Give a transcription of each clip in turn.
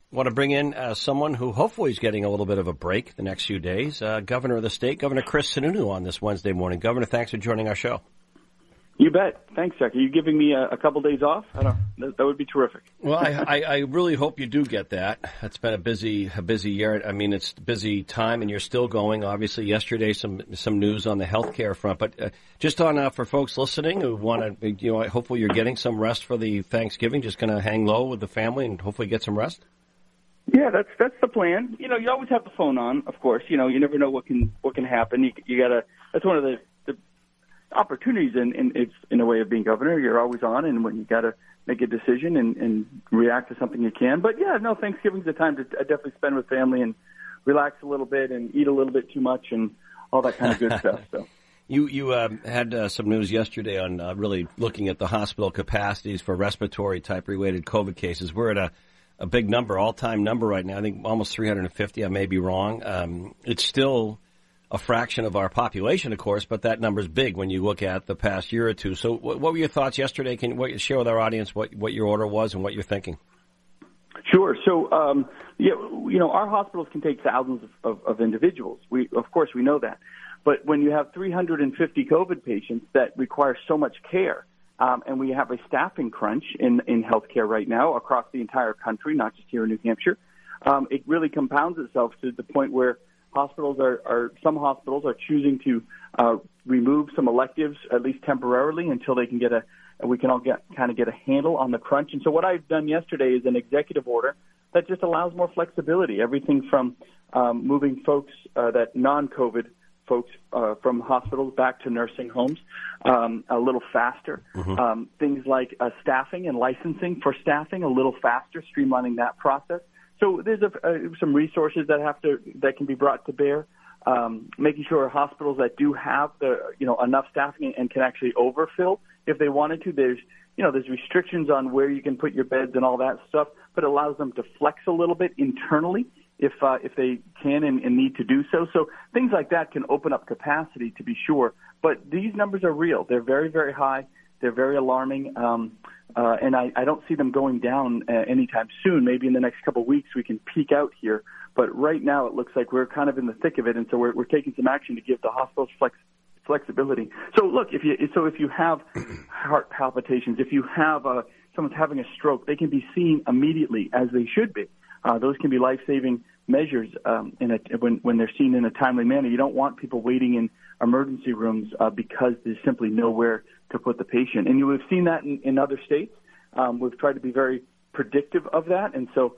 Want to bring in someone who hopefully is getting a little bit of a break the next few days. Governor of the state, Governor Chris Sununu, on this Wednesday morning. Governor, thanks for joining our show. You bet. Thanks, Jack. Are you giving me a couple days off? That would be terrific. Well, I really hope you do get that. It's been a busy year. I mean, it's a busy time, and you're still going. Obviously, yesterday some news on the healthcare front, but just on for folks listening who want to, hopefully you're getting some rest for the Thanksgiving. Just going to hang low with the family and hopefully get some rest. Yeah, that's the plan. You always have the phone on, of course. You never know what can happen. You gotta. That's one of the opportunities in a way of being governor. You're always on, and when you got to make a decision and react to something, you can. But yeah, no, Thanksgiving's a time to definitely spend with family and relax a little bit and eat a little bit too much and all that kind of good stuff. So you had some news yesterday on really looking at the hospital capacities for respiratory type related COVID cases. We're at a big number, all-time number right now. I think almost 350. I may be wrong. It's still a fraction of our population, of course, but that number's big when you look at the past year or two. So what were your thoughts yesterday? Can you share with our audience what your order was and what you're thinking? Sure. So, our hospitals can take thousands of individuals. Of course, we know that. But when you have 350 COVID patients that require so much care, and we have a staffing crunch in healthcare right now across the entire country, not just here in New Hampshire, it really compounds itself to the point where some hospitals are choosing to remove some electives, at least temporarily, until they can we can all get a handle on the crunch. And so what I've done yesterday is an executive order that just allows more flexibility. Everything from moving folks, that non-COVID folks, from hospitals back to nursing homes a little faster. Mm-hmm. Things like staffing and licensing for staffing a little faster, streamlining that process. So there's some resources that can be brought to bear, making sure hospitals that do have enough staffing and can actually overfill if they wanted to. There's restrictions on where you can put your beds and all that stuff, but it allows them to flex a little bit internally if they can and need to do so. So things like that can open up capacity, to be sure. But these numbers are real. They're very, very high. They're very alarming. And I don't see them going down anytime soon. Maybe in the next couple of weeks we can peak out here. But right now it looks like we're kind of in the thick of it, and so we're taking some action to give the hospitals flexibility. So look, if you have heart palpitations, if you have someone's having a stroke, they can be seen immediately, as they should be. Those can be life-saving measures when they're seen in a timely manner. You don't want people waiting in emergency rooms because there's simply nowhere to put the patient. And we've seen that in other states. We've tried to be very predictive of that. And so,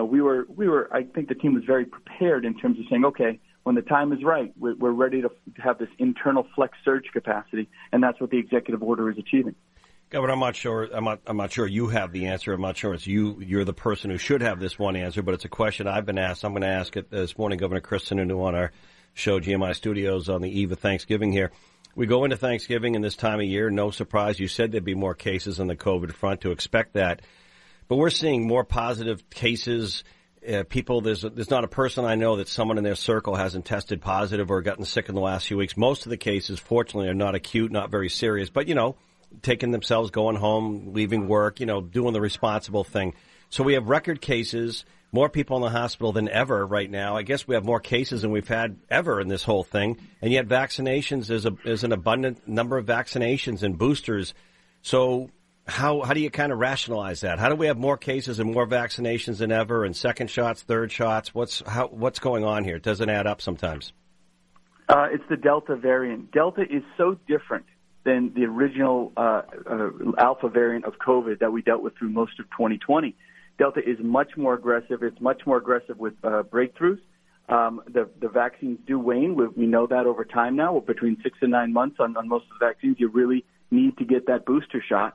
I think the team was very prepared in terms of saying, okay, when the time is right, we're ready to have this internal flex surge capacity. And that's what the executive order is achieving. Governor, I'm not sure you have the answer. I'm not sure it's you're the person who should have this one answer, but it's a question I've been asked. I'm going to ask it this morning, Governor Chris Sununu, on our show, GMI Studios, on the eve of Thanksgiving here. We go into Thanksgiving in this time of year, no surprise. You said there'd be more cases on the COVID front, to expect that. But we're seeing more positive cases. People, there's not a person I know that someone in their circle hasn't tested positive or gotten sick in the last few weeks. Most of the cases, fortunately, are not acute, not very serious, but, taking themselves, going home, leaving work, doing the responsible thing. So we have record cases, more people in the hospital than ever right now. I guess we have more cases than we've had ever in this whole thing. And yet vaccinations, there's an abundant number of vaccinations and boosters. So how do you kind of rationalize that? How do we have more cases and more vaccinations than ever, and second shots, third shots? What's going on here? It doesn't add up sometimes. It's the Delta variant. Delta is so different than the original Alpha variant of COVID that we dealt with through most of 2020. Delta is much more aggressive. It's much more aggressive with breakthroughs. The vaccines do wane. We know that over time now. Between 6 and 9 months on most of the vaccines, you really need to get that booster shot.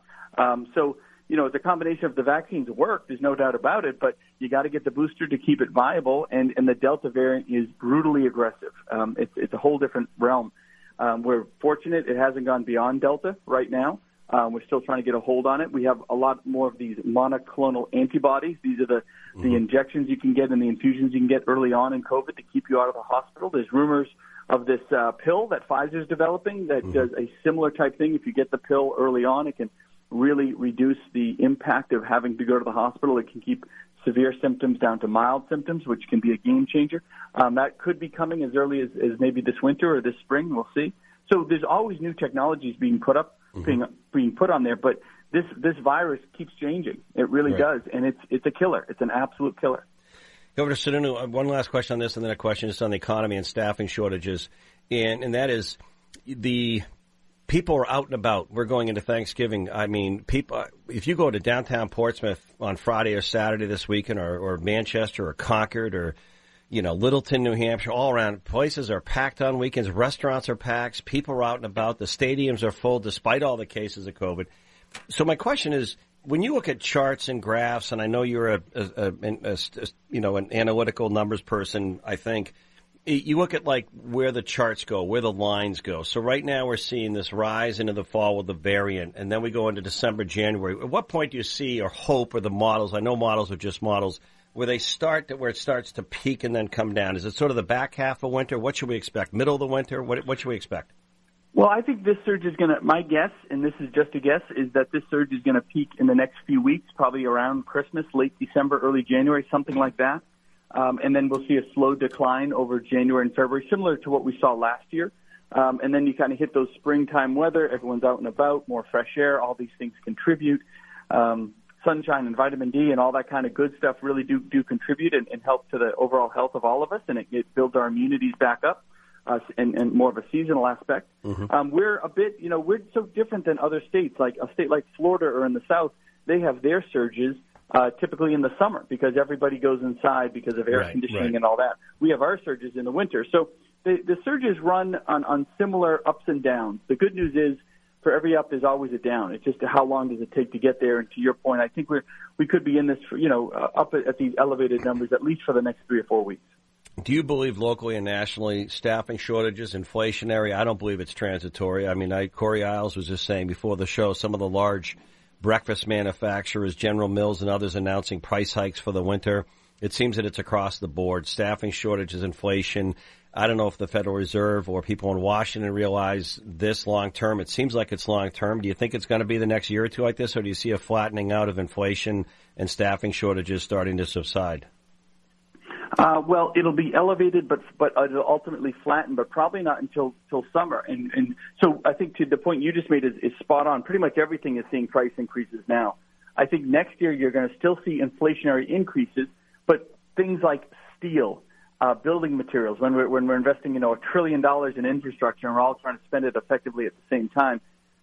The combination of the vaccines work, there's no doubt about it, but you got to get the booster to keep it viable, and the Delta variant is brutally aggressive. It's a whole different realm. We're fortunate it hasn't gone beyond Delta right now. We're still trying to get a hold on it. We have a lot more of these monoclonal antibodies. These are the injections you can get and the infusions you can get early on in COVID to keep you out of the hospital. There's rumors of this pill that Pfizer's developing that does a similar type thing. If you get the pill early on, it can really reduce the impact of having to go to the hospital. It can keep severe symptoms down to mild symptoms, which can be a game changer. That could be coming as early as maybe this winter or this spring. We'll see. So there's always new technologies being put up, being put on there. But this virus keeps changing. It really does, and it's a killer. It's an absolute killer. Governor Sununu, one last question on this, and then a question just on the economy and staffing shortages, and that is the people are out and about. We're going into Thanksgiving. I mean, people. If you go to downtown Portsmouth on Friday or Saturday this weekend, or Manchester or Concord or Littleton, New Hampshire, all around, places are packed on weekends. Restaurants are packed. People are out and about. The stadiums are full despite all the cases of COVID. So my question is, when you look at charts and graphs, and I know you're an analytical numbers person, I think, you look at like where the charts go, where the lines go. So right now we're seeing this rise into the fall with the variant, and then we go into December, January. At what point do you see or hope, or the models, I know models are just models, where it starts to peak and then come down? Is it sort of the back half of winter? What should we expect? Middle of the winter? What should we expect? Well, I think this surge is my guess, and this is just a guess, is that this surge is going to peak in the next few weeks, probably around Christmas, late December, early January, something like that. And then we'll see a slow decline over January and February, similar to what we saw last year. And then you kind of hit those springtime weather. Everyone's out and about, more fresh air. All these things contribute. Sunshine and vitamin D and all that kind of good stuff really do contribute and help to the overall health of all of us, and it builds our immunities back up. And more of a seasonal aspect. We're a bit, we're so different than other states. Like a state like Florida or in the South, they have their surges typically in the summer because everybody goes inside because of air conditioning and all that. We have our surges in the winter. So the surges run on similar ups and downs. The good news is for every up, there's always a down. It's just how long does it take to get there? And to your point, I think we could be in this, up at these elevated numbers at least for the next 3 or 4 weeks. Do you believe locally and nationally staffing shortages, inflationary? I don't believe it's transitory. I mean, Corey Isles was just saying before the show, some of the large breakfast manufacturers, General Mills and others, announcing price hikes for the winter. It seems that it's across the board. Staffing shortages, inflation. I don't know if the Federal Reserve or people in Washington realize this long term. It seems like it's long term. Do you think it's going to be the next year or two like this, or do you see a flattening out of inflation and staffing shortages starting to subside? Well, it'll be elevated, but it'll ultimately flatten, but probably not until summer. And so I think to the point you just made is spot on. Pretty much everything is seeing price increases now. I think next year you're going to still see inflationary increases, but things like steel, building materials, when we're investing, $1 trillion in infrastructure and we're all trying to spend it effectively at the same time,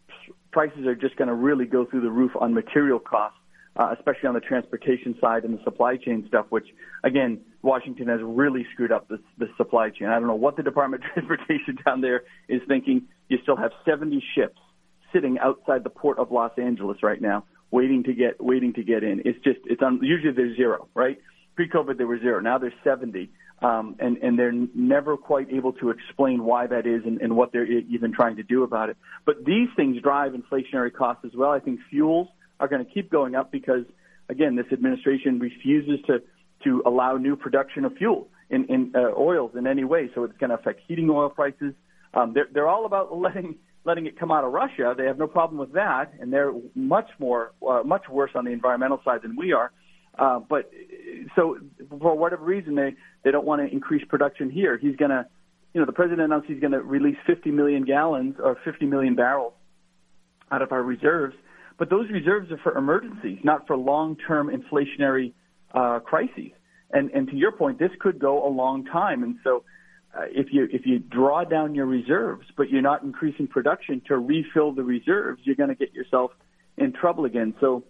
prices are just going to really go through the roof on material costs. Especially on the transportation side and the supply chain stuff, which, again, Washington has really screwed up the supply chain. I don't know what the Department of Transportation down there is thinking. You still have 70 ships sitting outside the port of Los Angeles right now, waiting to get in. Usually there's 0, right? Pre-COVID there were 0. Now there's 70, and they're never quite able to explain why that is and what they're even trying to do about it. But these things drive inflationary costs as well. I think fuels are going to keep going up because, again, this administration refuses to allow new production of fuel in oils in any way. So it's going to affect heating oil prices. They're all about letting it come out of Russia. They have no problem with that, and they're much worse on the environmental side than we are. But so for whatever reason, they don't want to increase production here. He's going to, the president announced he's going to release 50 million gallons or 50 million barrels out of our reserves. But those reserves are for emergencies, not for long-term inflationary crises. And to your point, this could go a long time. And so if you draw down your reserves, but you're not increasing production to refill the reserves, you're going to get yourself in trouble again. So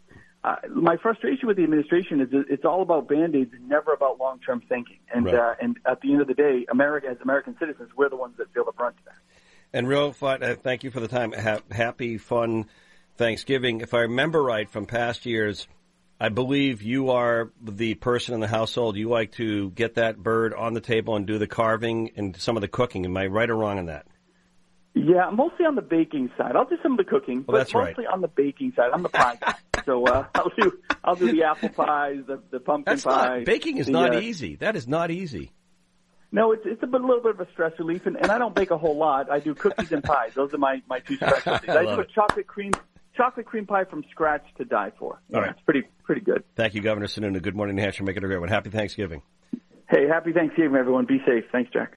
my frustration with the administration is it's all about Band-Aids and never about long-term thinking. And and at the end of the day, America, as American citizens, we're the ones that feel the brunt of that. And real fun, thank you for the time. Happy, fun Thanksgiving. If I remember right from past years, I believe you are the person in the household. You like to get that bird on the table and do the carving and some of the cooking. Am I right or wrong on that? Yeah, mostly on the baking side. I'll do some of the cooking, but mostly on the baking side. I'm the pie guy. So I'll do the apple pies, the pumpkin pies. Baking is not easy. That is not easy. No, it's a little bit of a stress relief, and I don't bake a whole lot. I do cookies and pies. Those are my two specialties. I do a chocolate cream chocolate cream pie from scratch to die for. All right. It's pretty good. Thank you, Governor Sununu. Good morning, New Hampshire. Make it a great one. Happy Thanksgiving. Hey, happy Thanksgiving, everyone. Be safe. Thanks, Jack.